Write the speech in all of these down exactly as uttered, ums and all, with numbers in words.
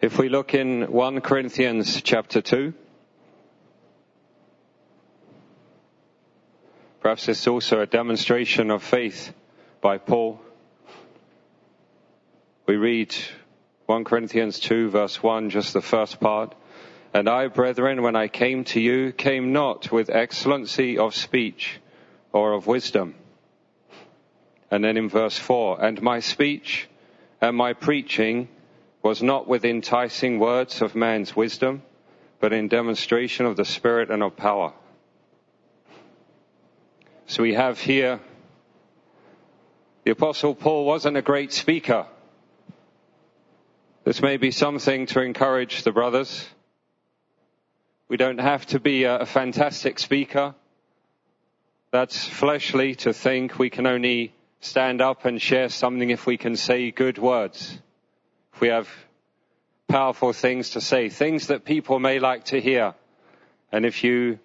If we look in First Corinthians chapter two, perhaps it's also a demonstration of faith by Paul. We read First Corinthians two verse one, just the first part. And I, brethren, when I came to you, came not with excellency of speech or of wisdom. And then in verse four, and my speech and my preaching was not with enticing words of man's wisdom, but in demonstration of the Spirit and of power. So we have here, the Apostle Paul wasn't a great speaker. This may be something to encourage the brothers. We don't have to be a, a fantastic speaker. That's fleshly to think we can only stand up and share something if we can say good words. If we have powerful things to say, things that people may like to hear. And if you,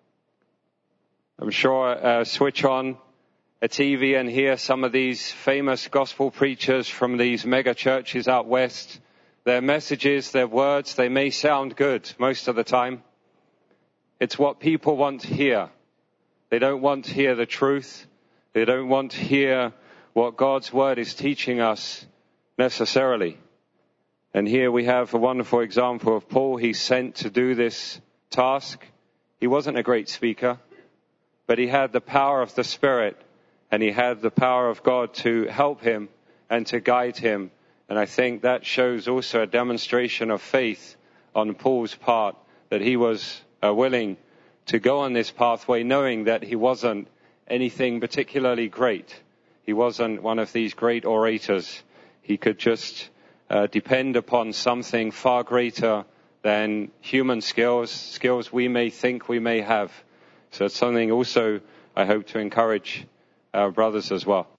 I'm sure, uh, switch on a T V and hear some of these famous gospel preachers from these mega churches out west, their messages, their words, they may sound good most of the time. It's what people want to hear. They don't want to hear the truth. They don't want to hear what God's word is teaching us necessarily. And here we have a wonderful example of Paul. He's sent to do this task. He wasn't a great speaker, but he had the power of the Spirit, and he had the power of God to help him and to guide him. And I think that shows also a demonstration of faith on Paul's part, that he was uh, willing to go on this pathway knowing that he wasn't anything particularly great. He wasn't one of these great orators. He could just uh, depend upon something far greater than human skills, skills we may think we may have. So it's something also I hope to encourage our brothers as well.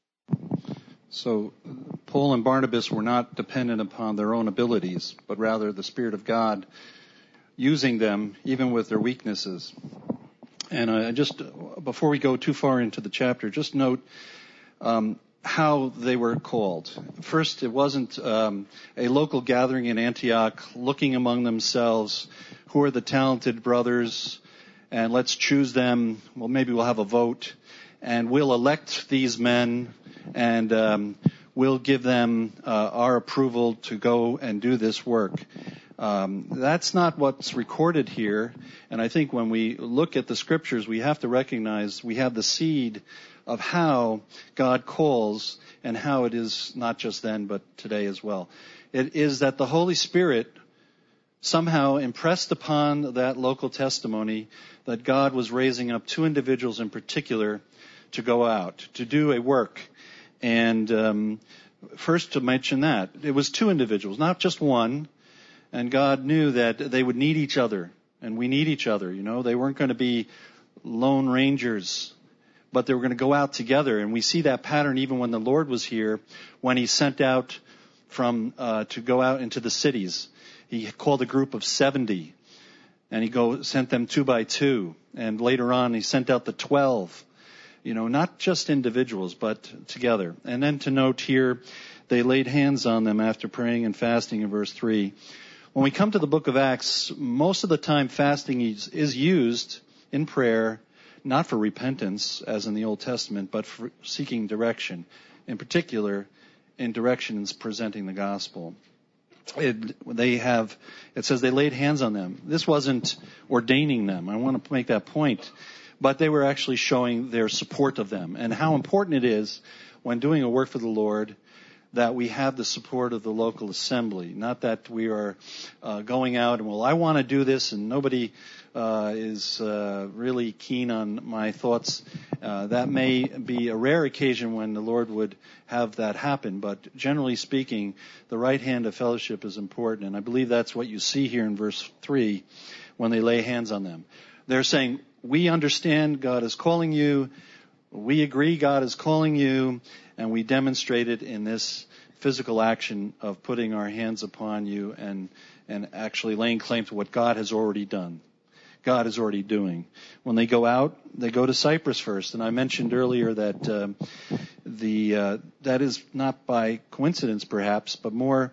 So Paul and Barnabas were not dependent upon their own abilities, but rather the Spirit of God using them even with their weaknesses. And I just, before we go too far into the chapter, just note um, how they were called. First, it wasn't um, a local gathering in Antioch looking among themselves, who are the talented brothers, and let's choose them. Well, maybe we'll have a vote, and we'll elect these men, and um, we'll give them uh, our approval to go and do this work. Um, that's not what's recorded here. And I think when we look at the scriptures, we have to recognize we have the seed of how God calls and how it is not just then, but today as well. It is that the Holy Spirit somehow impressed upon that local testimony that God was raising up two individuals in particular to go out, to do a work. And um, first to mention that, it was two individuals, not just one. And God knew that they would need each other, and we need each other. You know, they weren't going to be lone rangers, but they were going to go out together. And we see that pattern even when the Lord was here, when He sent out from uh, to go out into the cities. He called a group of seventy, and He go sent them two by two. And later on, He sent out the twelve. You know, not just individuals, but together. And then to note here, they laid hands on them after praying and fasting in verse three. When we come to the book of Acts, most of the time fasting is, is used in prayer, not for repentance, as in the Old Testament, but for seeking direction. In particular, in directions presenting the gospel. It, they have, it says they laid hands on them. This wasn't ordaining them. I want to make that point. But they were actually showing their support of them and how important it is when doing a work for the Lord that we have the support of the local assembly. Not that we are uh, going out and, well, I want to do this and nobody uh, is uh, really keen on my thoughts. Uh, that may be a rare occasion when the Lord would have that happen. But generally speaking, the right hand of fellowship is important. And I believe that's what you see here in verse three when they lay hands on them. They're saying, we understand God is calling you. We agree God is calling you. And we demonstrate it in this physical action of putting our hands upon you and, and actually laying claim to what God has already done. God is already doing. When they go out, they go to Cyprus first. And I mentioned earlier that um, the uh, that is not by coincidence, perhaps, but more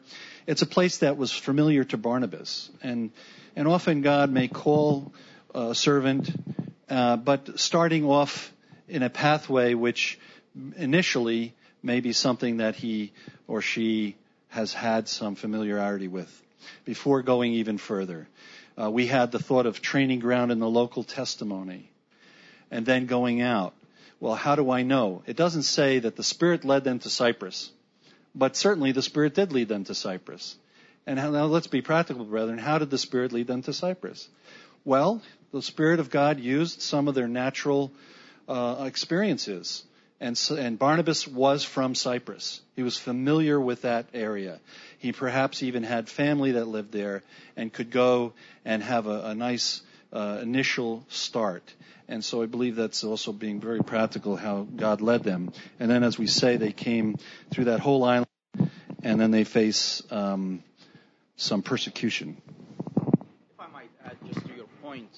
it's a place that was familiar to Barnabas. And, and often God may call a servant, uh, but starting off in a pathway which initially may be something that he or she has had some familiarity with before going even further. Uh, we had the thought of training ground in the local testimony and then going out. Well, how do I know? It doesn't say that the Spirit led them to Cyprus, but certainly the Spirit did lead them to Cyprus. And how, now let's be practical, brethren. How did the Spirit lead them to Cyprus? Well, the Spirit of God used some of their natural uh, experiences. And, and Barnabas was from Cyprus. He was familiar with that area. He perhaps even had family that lived there and could go and have a, a nice uh, initial start. And so I believe that's also being very practical how God led them. And then, as we say, they came through that whole island, and then they face um, some persecution. If I might add just to your point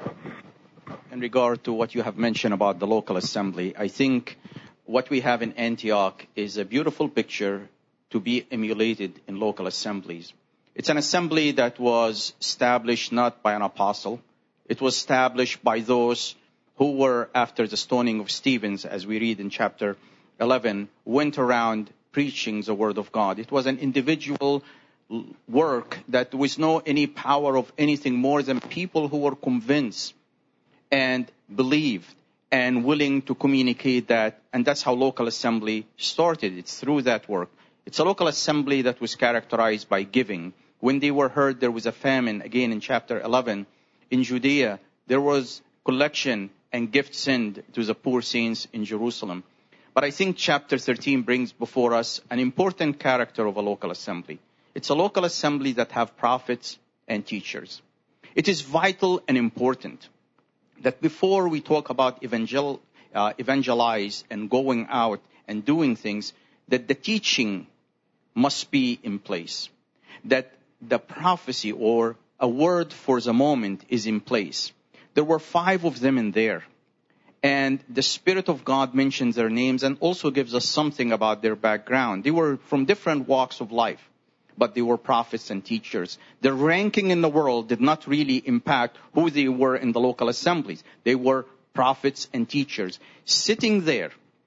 in regard to what you have mentioned about the local assembly, I think what we have in Antioch is a beautiful picture to be emulated in local assemblies. It's an assembly that was established not by an apostle. It was established by those who were, after the stoning of Stephen, as we read in chapter eleven, went around preaching the word of God. It was an individual work that there was no any power of anything more than people who were convinced and believed and willing to communicate that. And that's how local assembly started. It's through that work. It's a local assembly that was characterized by giving. When they were heard there was a famine, again in chapter eleven, in Judea, there was collection and gifts sent to the poor saints in Jerusalem. But I think chapter thirteen brings before us an important character of a local assembly. It's a local assembly that have prophets and teachers. It is vital and important that before we talk about evangel, uh, evangelize and going out and doing things, that the teaching must be in place. That the prophecy or a word for the moment is in place. There were five of them in there. And the Spirit of God mentions their names and also gives us something about their background. They were from different walks of life, but they were prophets and teachers. Their ranking in the world did not really impact who they were in the local assemblies. They were prophets and teachers sitting there,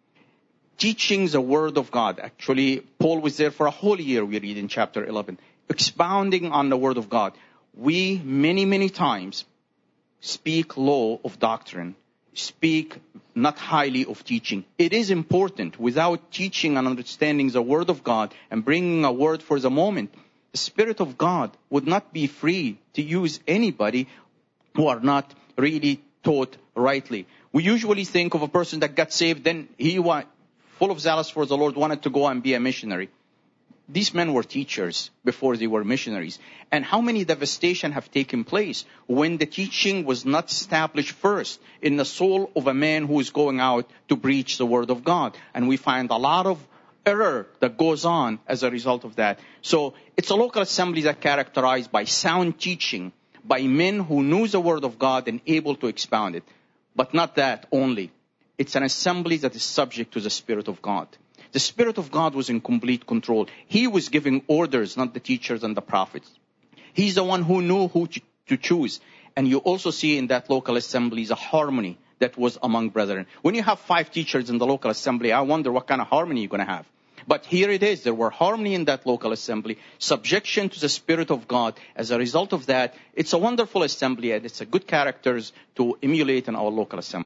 teaching the Word of God. Actually, Paul was there for a whole year, we read in chapter eleven, expounding on the Word of God. We, many, many times, speak low of doctrine, speak not highly of teaching. It is important. Without teaching and understanding the Word of God and bringing a word for the moment, the Spirit of God would not be free to use anybody who are not really taught rightly. We usually think of a person that got saved, then he was full of zealous for the Lord, wanted to go and be a missionary. These men were teachers before they were missionaries. And how many devastation have taken place when the teaching was not established first in the soul of a man who is going out to preach the Word of God. And we find a lot of error that goes on as a result of that. So it's a local assembly that characterized by sound teaching, by men who knew the Word of God and able to expound it. But not that only. It's an assembly that is subject to the Spirit of God. The Spirit of God was in complete control. He was giving orders, not the teachers and the prophets. He's the one who knew who to choose. And you also see in that local assembly a harmony that was among brethren. When you have five teachers in the local assembly, I wonder what kind of harmony you're going to have. But here it is. There were harmony in that local assembly, subjection to the Spirit of God. As a result of that, it's a wonderful assembly and it's a good characters to emulate in our local assembly.